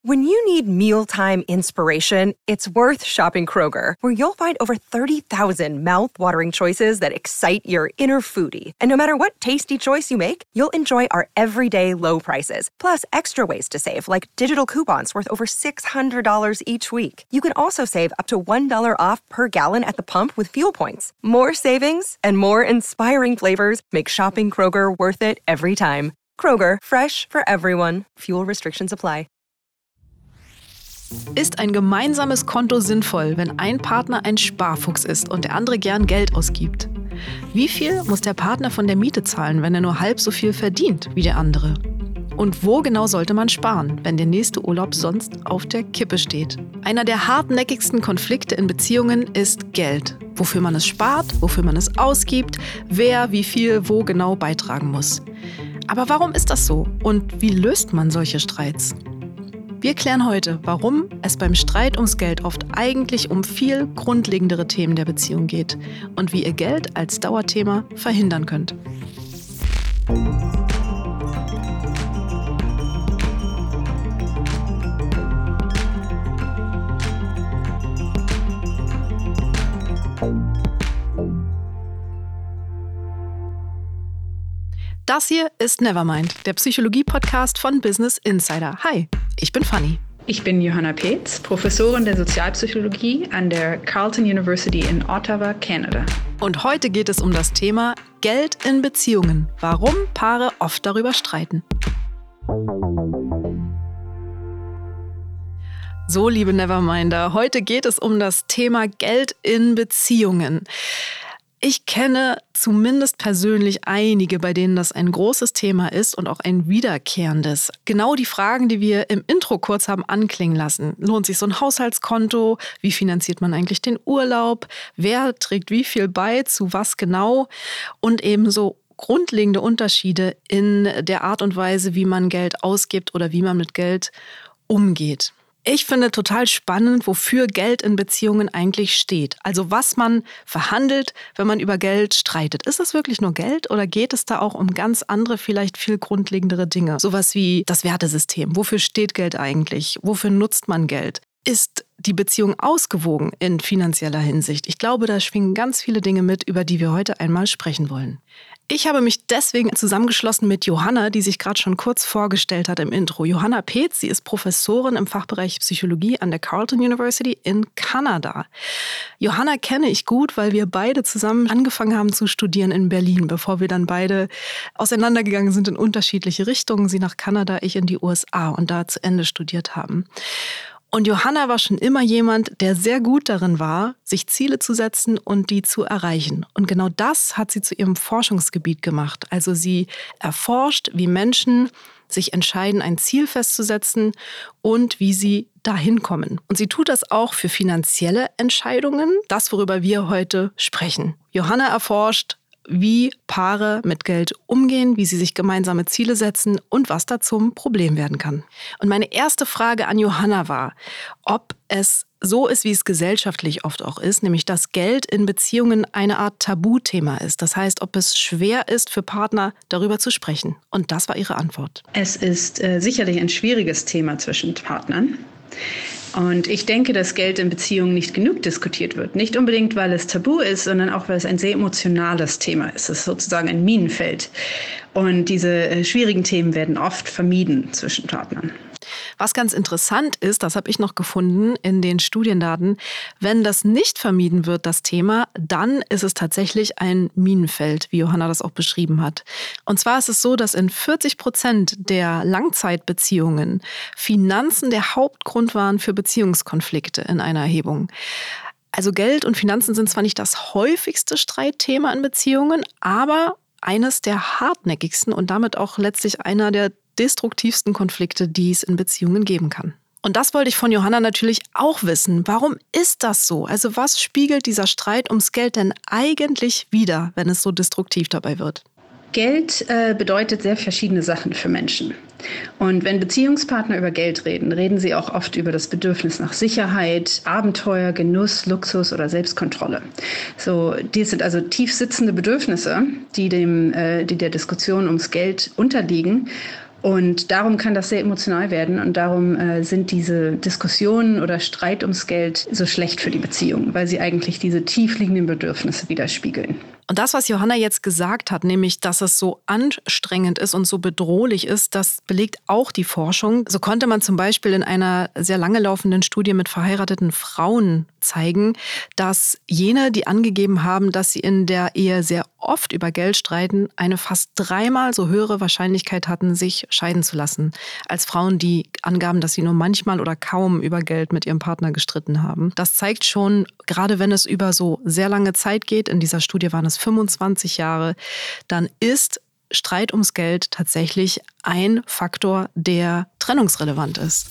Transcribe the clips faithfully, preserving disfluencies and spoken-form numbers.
When you need mealtime inspiration, it's worth shopping Kroger, where you'll find over thirty thousand mouth-watering choices that excite your inner foodie. And no matter what tasty choice you make, you'll enjoy our everyday low prices, plus extra ways to save, like digital coupons worth over six hundred dollars each week. You can also save up to one dollar off per gallon at the pump with fuel points. More savings and more inspiring flavors make shopping Kroger worth it every time. Kroger, fresh for everyone. Fuel restrictions apply. Ist ein gemeinsames Konto sinnvoll, wenn ein Partner ein Sparfuchs ist und der andere gern Geld ausgibt? Wie viel muss der Partner von der Miete zahlen, wenn er nur halb so viel verdient wie der andere? Und wo genau sollte man sparen, wenn der nächste Urlaub sonst auf der Kippe steht? Einer der hartnäckigsten Konflikte in Beziehungen ist Geld. Wofür man es spart, wofür man es ausgibt, wer wie viel wo genau beitragen muss. Aber warum ist das so und wie löst man solche Streits? Wir klären heute, warum es beim Streit ums Geld oft eigentlich um viel grundlegendere Themen der Beziehung geht und wie ihr Geld als Dauerthema verhindern könnt. Das hier ist Nevermind, der Psychologie-Podcast von Business Insider. Hi, ich bin Fanny. Ich bin Johanna Peetz, Professorin der Sozialpsychologie an der Carleton University in Ottawa, Kanada. Und heute geht es um das Thema Geld in Beziehungen. Warum Paare oft darüber streiten. So, liebe Neverminder, heute geht es um das Thema Geld in Beziehungen. Ich kenne zumindest persönlich einige, bei denen das ein großes Thema ist und auch ein wiederkehrendes. Genau die Fragen, die wir im Intro kurz haben anklingen lassen. Lohnt sich so ein Haushaltskonto? Wie finanziert man eigentlich den Urlaub? Wer trägt wie viel bei, zu was genau? Und ebenso grundlegende Unterschiede in der Art und Weise, wie man Geld ausgibt oder wie man mit Geld umgeht. Ich finde total spannend, wofür Geld in Beziehungen eigentlich steht. Also was man verhandelt, wenn man über Geld streitet. Ist das wirklich nur Geld oder geht es da auch um ganz andere, vielleicht viel grundlegendere Dinge? Sowas wie das Wertesystem. Wofür steht Geld eigentlich? Wofür nutzt man Geld? Ist die Beziehung ausgewogen in finanzieller Hinsicht? Ich glaube, da schwingen ganz viele Dinge mit, über die wir heute einmal sprechen wollen. Ich habe mich deswegen zusammengeschlossen mit Johanna, die sich gerade schon kurz vorgestellt hat im Intro. Johanna Peetz, sie ist Professorin im Fachbereich Psychologie an der Carleton University in Kanada. Johanna kenne ich gut, weil wir beide zusammen angefangen haben zu studieren in Berlin, bevor wir dann beide auseinandergegangen sind in unterschiedliche Richtungen. Sie nach Kanada, ich in die U S A und da zu Ende studiert haben. Und Johanna war schon immer jemand, der sehr gut darin war, sich Ziele zu setzen und die zu erreichen. Und genau das hat sie zu ihrem Forschungsgebiet gemacht. Also sie erforscht, wie Menschen sich entscheiden, ein Ziel festzusetzen und wie sie dahin kommen. Und sie tut das auch für finanzielle Entscheidungen, das, worüber wir heute sprechen. Johanna erforscht, wie Paare mit Geld umgehen, wie sie sich gemeinsame Ziele setzen und was da zum Problem werden kann. Und meine erste Frage an Johanna war, ob es so ist, wie es gesellschaftlich oft auch ist, nämlich dass Geld in Beziehungen eine Art Tabuthema ist. Das heißt, ob es schwer ist für Partner, darüber zu sprechen. Und das war ihre Antwort. Es ist äh, sicherlich ein schwieriges Thema zwischen Partnern. Und ich denke, dass Geld in Beziehungen nicht genug diskutiert wird. Nicht unbedingt, weil es tabu ist, sondern auch, weil es ein sehr emotionales Thema ist. Es ist sozusagen ein Minenfeld. Und diese äh, schwierigen Themen werden oft vermieden zwischen Partnern. Was ganz interessant ist, das habe ich noch gefunden in den Studiendaten, wenn das nicht vermieden wird, das Thema, dann ist es tatsächlich ein Minenfeld, wie Johanna das auch beschrieben hat. Und zwar ist es so, dass in vierzig Prozent der Langzeitbeziehungen Finanzen der Hauptgrund waren für Beziehungskonflikte in einer Erhebung. Also Geld und Finanzen sind zwar nicht das häufigste Streitthema in Beziehungen, aber eines der hartnäckigsten und damit auch letztlich einer der destruktivsten Konflikte, die es in Beziehungen geben kann. Und das wollte ich von Johanna natürlich auch wissen. Warum ist das so? Also was spiegelt dieser Streit ums Geld denn eigentlich wider, wenn es so destruktiv dabei wird? Geld äh, bedeutet sehr verschiedene Sachen für Menschen. Und wenn Beziehungspartner über Geld reden, reden sie auch oft über das Bedürfnis nach Sicherheit, Abenteuer, Genuss, Luxus oder Selbstkontrolle. So, dies sind also tief sitzende Bedürfnisse, die dem, äh, die der Diskussion ums Geld unterliegen. Und darum kann das sehr emotional werden und darum äh, sind diese Diskussionen oder Streit ums Geld so schlecht für die Beziehung, weil sie eigentlich diese tiefliegenden Bedürfnisse widerspiegeln. Und das, was Johanna jetzt gesagt hat, nämlich, dass es so anstrengend ist und so bedrohlich ist, das belegt auch die Forschung. So konnte man zum Beispiel in einer sehr lange laufenden Studie mit verheirateten Frauen zeigen, dass jene, die angegeben haben, dass sie in der Ehe sehr oft über Geld streiten, eine fast dreimal so höhere Wahrscheinlichkeit hatten, sich scheiden zu lassen, als Frauen, die angaben, dass sie nur manchmal oder kaum über Geld mit ihrem Partner gestritten haben. Das zeigt schon, gerade wenn es über so sehr lange Zeit geht, in dieser Studie waren es fünfundzwanzig Jahre, dann ist Streit ums Geld tatsächlich ein Faktor, der trennungsrelevant ist.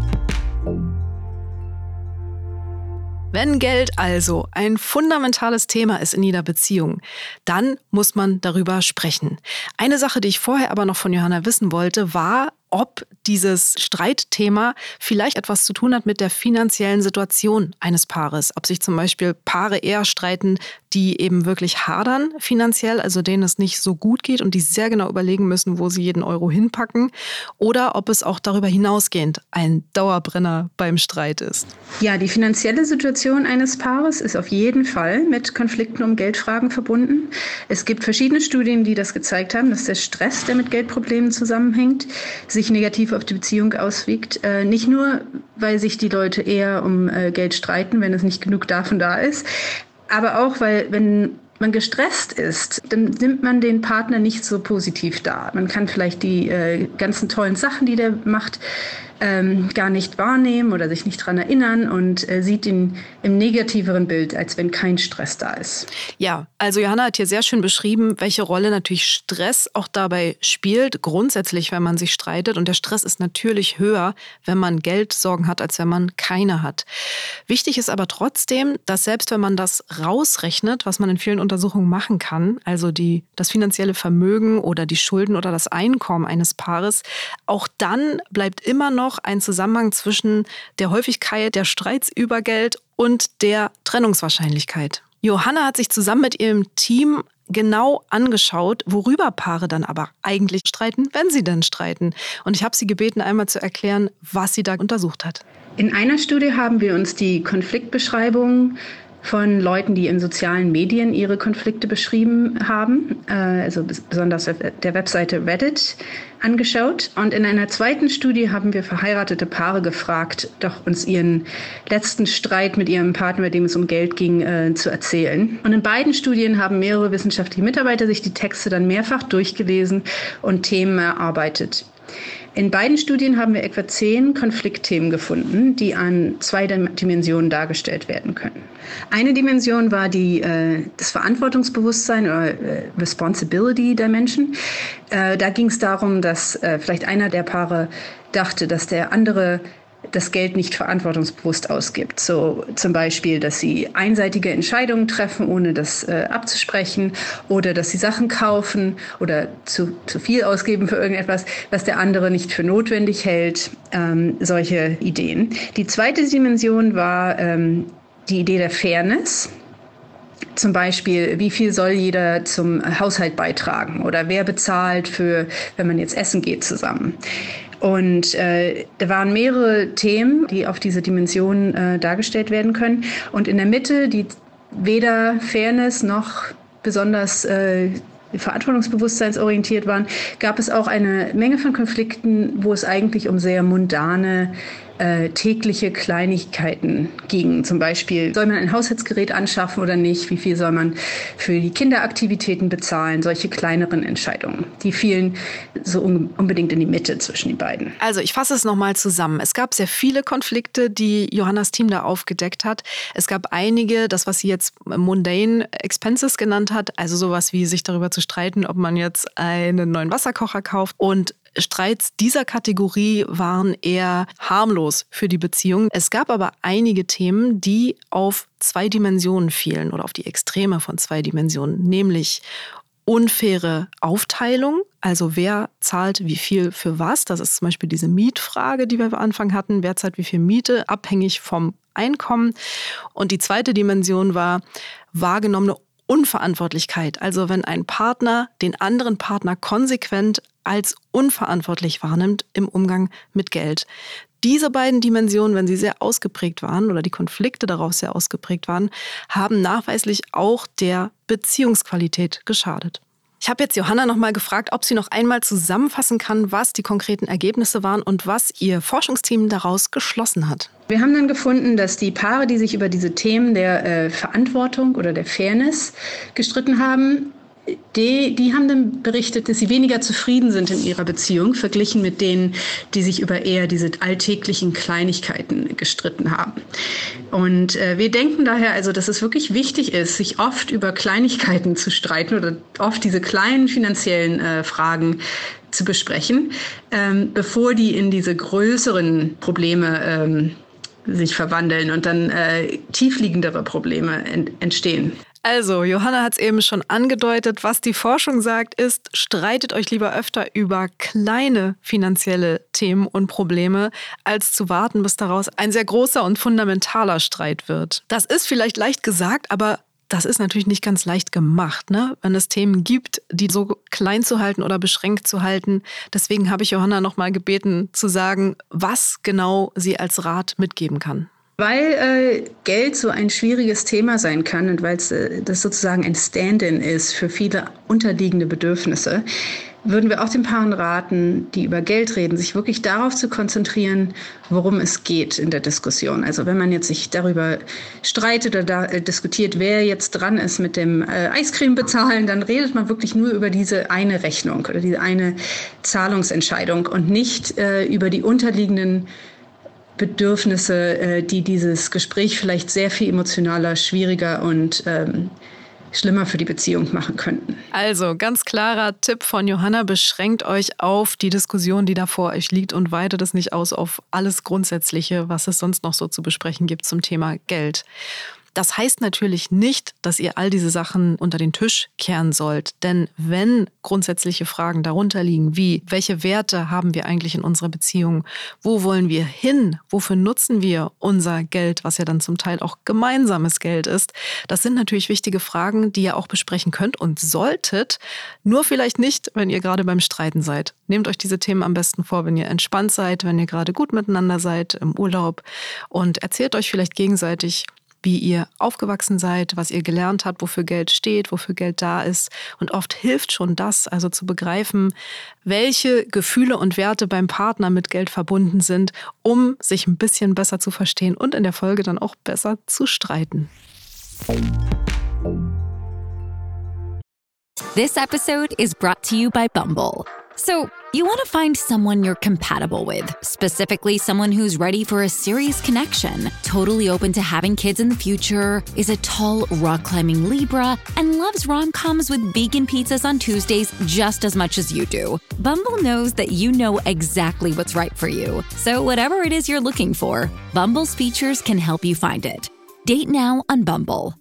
Wenn Geld also ein fundamentales Thema ist in jeder Beziehung, dann muss man darüber sprechen. Eine Sache, die ich vorher aber noch von Johanna wissen wollte, war, ob dieses Streitthema vielleicht etwas zu tun hat mit der finanziellen Situation eines Paares. Ob sich zum Beispiel Paare eher streiten, die eben wirklich hadern finanziell, also denen es nicht so gut geht und die sehr genau überlegen müssen, wo sie jeden Euro hinpacken. Oder ob es auch darüber hinausgehend ein Dauerbrenner beim Streit ist. Ja, die finanzielle Situation eines Paares ist auf jeden Fall mit Konflikten um Geldfragen verbunden. Es gibt verschiedene Studien, die das gezeigt haben, dass der Stress, der mit Geldproblemen zusammenhängt, sich negativ auf die Beziehung auswirkt. Äh, nicht nur, weil sich die Leute eher um äh, Geld streiten, wenn es nicht genug davon da ist, aber auch, weil wenn man gestresst ist, dann nimmt man den Partner nicht so positiv dar. Man kann vielleicht die äh, ganzen tollen Sachen, die der macht, ähm, gar nicht wahrnehmen oder sich nicht dran erinnern und äh, sieht ihn im negativeren Bild, als wenn kein Stress da ist. Ja, also Johanna hat hier sehr schön beschrieben, welche Rolle natürlich Stress auch dabei spielt, grundsätzlich, wenn man sich streitet. Und der Stress ist natürlich höher, wenn man Geldsorgen hat, als wenn man keine hat. Wichtig ist aber trotzdem, dass selbst wenn man das rausrechnet, was man in vielen Untersuchungen machen kann, also die, das finanzielle Vermögen oder die Schulden oder das Einkommen eines Paares, auch dann bleibt immer noch ein Zusammenhang zwischen der Häufigkeit der Streits über Geld und der Trennungswahrscheinlichkeit. Johanna hat sich zusammen mit ihrem Team genau angeschaut, worüber Paare dann aber eigentlich streiten, wenn sie denn streiten. Und ich habe sie gebeten, einmal zu erklären, was sie da untersucht hat. In einer Studie haben wir uns die Konfliktbeschreibungen von Leuten, die in sozialen Medien ihre Konflikte beschrieben haben, also besonders auf der Webseite Reddit, angeschaut. Und in einer zweiten Studie haben wir verheiratete Paare gefragt, doch uns ihren letzten Streit mit ihrem Partner, bei dem es um Geld ging, äh, zu erzählen. Und in beiden Studien haben mehrere wissenschaftliche Mitarbeiter sich die Texte dann mehrfach durchgelesen und Themen erarbeitet. In beiden Studien haben wir etwa zehn Konfliktthemen gefunden, die an zwei Dimensionen dargestellt werden können. Eine Dimension war die, äh, das Verantwortungsbewusstsein oder äh, Responsibility der Menschen. Äh, da ging es darum, dass äh, vielleicht einer der Paare dachte, dass der andere das Geld nicht verantwortungsbewusst ausgibt. So zum Beispiel, dass sie einseitige Entscheidungen treffen, ohne das äh, abzusprechen, oder dass sie Sachen kaufen oder zu, zu viel ausgeben für irgendetwas, was der andere nicht für notwendig hält. Ähm, solche Ideen. Die zweite Dimension war ähm, die Idee der Fairness. Zum Beispiel, wie viel soll jeder zum Haushalt beitragen oder wer bezahlt für, wenn man jetzt essen geht zusammen. Und äh, da waren mehrere Themen, die auf diese Dimension äh, dargestellt werden können. Und in der Mitte, die weder Fairness noch besonders äh, verantwortungsbewusstseinsorientiert waren, gab es auch eine Menge von Konflikten, wo es eigentlich um sehr mundane, äh, tägliche Kleinigkeiten ging. Zum Beispiel, soll man ein Haushaltsgerät anschaffen oder nicht? Wie viel soll man für die Kinderaktivitäten bezahlen? Solche kleineren Entscheidungen. Die fielen so un- unbedingt in die Mitte zwischen die beiden. Also ich fasse es nochmal zusammen. Es gab sehr viele Konflikte, die Johannas Team da aufgedeckt hat. Es gab einige, das, was sie jetzt mundane expenses genannt hat, also sowas wie sich darüber zu streiten, ob man jetzt einen neuen Wasserkocher kauft. Und Streits dieser Kategorie waren eher harmlos für die Beziehung. Es gab aber einige Themen, die auf zwei Dimensionen fielen oder auf die Extreme von zwei Dimensionen, nämlich unfaire Aufteilung, also wer zahlt wie viel für was. Das ist zum Beispiel diese Mietfrage, die wir am Anfang hatten. Wer zahlt wie viel Miete, abhängig vom Einkommen. Und die zweite Dimension war wahrgenommene Unverantwortlichkeit. Also wenn ein Partner den anderen Partner konsequent als unverantwortlich wahrnimmt im Umgang mit Geld. Diese beiden Dimensionen, wenn sie sehr ausgeprägt waren oder die Konflikte daraus sehr ausgeprägt waren, haben nachweislich auch der Beziehungsqualität geschadet. Ich habe jetzt Johanna nochmal gefragt, ob sie noch einmal zusammenfassen kann, was die konkreten Ergebnisse waren und was ihr Forschungsteam daraus geschlossen hat. Wir haben dann gefunden, dass die Paare, die sich über diese Themen der äh, Verantwortung oder der Fairness gestritten haben, Die, die haben dann berichtet, dass sie weniger zufrieden sind in ihrer Beziehung, verglichen mit denen, die sich über eher diese alltäglichen Kleinigkeiten gestritten haben. Und äh, wir denken daher also, dass es wirklich wichtig ist, sich oft über Kleinigkeiten zu streiten oder oft diese kleinen finanziellen äh, Fragen zu besprechen, ähm, bevor die in diese größeren Probleme ähm, sich verwandeln und dann äh, tiefliegendere Probleme ent- entstehen. Also, Johanna hat es eben schon angedeutet, was die Forschung sagt, ist, streitet euch lieber öfter über kleine finanzielle Themen und Probleme, als zu warten, bis daraus ein sehr großer und fundamentaler Streit wird. Das ist vielleicht leicht gesagt, aber das ist natürlich nicht ganz leicht gemacht, ne? Wenn es Themen gibt, die so klein zu halten oder beschränkt zu halten. Deswegen habe ich Johanna nochmal gebeten, zu sagen, was genau sie als Rat mitgeben kann. Weil äh, Geld so ein schwieriges Thema sein kann und weil es äh, das sozusagen ein Stand-in ist für viele unterliegende Bedürfnisse, würden wir auch den Paaren raten, die über Geld reden, sich wirklich darauf zu konzentrieren, worum es geht in der Diskussion. Also wenn man jetzt sich darüber streitet oder da, äh, diskutiert, wer jetzt dran ist mit dem äh, Eiscreme bezahlen, dann redet man wirklich nur über diese eine Rechnung oder diese eine Zahlungsentscheidung und nicht äh, über die unterliegenden Bedürfnisse, die dieses Gespräch vielleicht sehr viel emotionaler, schwieriger und ähm, schlimmer für die Beziehung machen könnten. Also, ganz klarer Tipp von Johanna, beschränkt euch auf die Diskussion, die da vor euch liegt und weitet es nicht aus auf alles Grundsätzliche, was es sonst noch so zu besprechen gibt zum Thema Geld. Das heißt natürlich nicht, dass ihr all diese Sachen unter den Tisch kehren sollt. Denn wenn grundsätzliche Fragen darunter liegen, wie welche Werte haben wir eigentlich in unserer Beziehung, wo wollen wir hin, wofür nutzen wir unser Geld, was ja dann zum Teil auch gemeinsames Geld ist, das sind natürlich wichtige Fragen, die ihr auch besprechen könnt und solltet, nur vielleicht nicht, wenn ihr gerade beim Streiten seid. Nehmt euch diese Themen am besten vor, wenn ihr entspannt seid, wenn ihr gerade gut miteinander seid, im Urlaub und erzählt euch vielleicht gegenseitig, wie ihr aufgewachsen seid, was ihr gelernt habt, wofür Geld steht, wofür Geld da ist. Und oft hilft schon das, also zu begreifen, welche Gefühle und Werte beim Partner mit Geld verbunden sind, um sich ein bisschen besser zu verstehen und in der Folge dann auch besser zu streiten. This episode is brought to you by Bumble. So, you want to find someone you're compatible with, specifically someone who's ready for a serious connection, totally open to having kids in the future, is a tall, rock-climbing Libra, and loves rom-coms with vegan pizzas on Tuesdays just as much as you do. Bumble knows that you know exactly what's right for you. So whatever it is you're looking for, Bumble's features can help you find it. Date now on Bumble.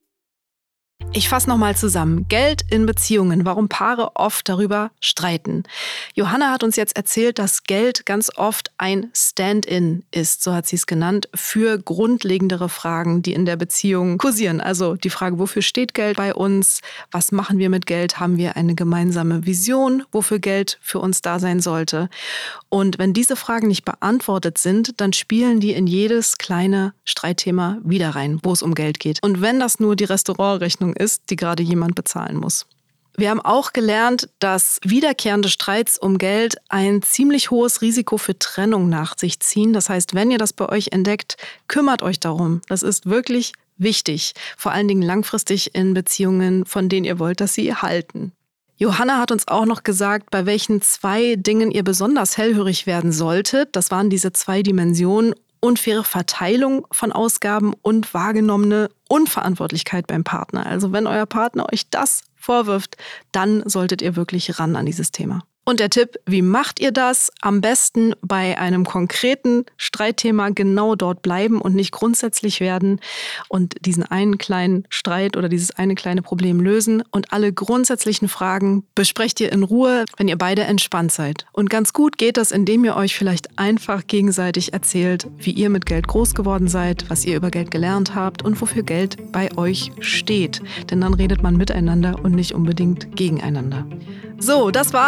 Ich fasse nochmal zusammen. Geld in Beziehungen, warum Paare oft darüber streiten. Johanna hat uns jetzt erzählt, dass Geld ganz oft ein Stand-in ist, so hat sie es genannt, für grundlegendere Fragen, die in der Beziehung kursieren. Also die Frage, wofür steht Geld bei uns? Was machen wir mit Geld? Haben wir eine gemeinsame Vision, wofür Geld für uns da sein sollte? Und wenn diese Fragen nicht beantwortet sind, dann spielen die in jedes kleine Streitthema wieder rein, wo es um Geld geht. Und wenn das nur die Restaurantrechnung ist, die gerade jemand bezahlen muss. Wir haben auch gelernt, dass wiederkehrende Streits um Geld ein ziemlich hohes Risiko für Trennung nach sich ziehen. Das heißt, wenn ihr das bei euch entdeckt, kümmert euch darum. Das ist wirklich wichtig, vor allen Dingen langfristig in Beziehungen, von denen ihr wollt, dass sie halten. Johanna hat uns auch noch gesagt, bei welchen zwei Dingen ihr besonders hellhörig werden solltet. Das waren diese zwei Dimensionen: unfaire Verteilung von Ausgaben und wahrgenommene Unverantwortlichkeit beim Partner. Also wenn euer Partner euch das vorwirft, dann solltet ihr wirklich ran an dieses Thema. Und der Tipp, wie macht ihr das? Am besten bei einem konkreten Streitthema genau dort bleiben und nicht grundsätzlich werden und diesen einen kleinen Streit oder dieses eine kleine Problem lösen. Und alle grundsätzlichen Fragen besprecht ihr in Ruhe, wenn ihr beide entspannt seid. Und ganz gut geht das, indem ihr euch vielleicht einfach gegenseitig erzählt, wie ihr mit Geld groß geworden seid, was ihr über Geld gelernt habt und wofür Geld bei euch steht. Denn dann redet man miteinander und nicht unbedingt gegeneinander. So, das war's für heute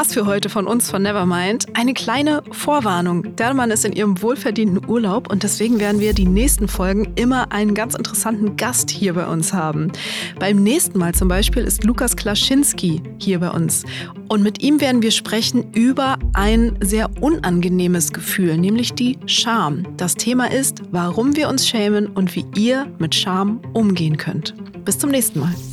von uns von Nevermind eine kleine Vorwarnung. Der Mann ist in ihrem wohlverdienten Urlaub und deswegen werden wir die nächsten Folgen immer einen ganz interessanten Gast hier bei uns haben. Beim nächsten Mal zum Beispiel ist Lukas Klaschinski hier bei uns. Und mit ihm werden wir sprechen über ein sehr unangenehmes Gefühl, nämlich die Scham. Das Thema ist, warum wir uns schämen und wie ihr mit Scham umgehen könnt. Bis zum nächsten Mal.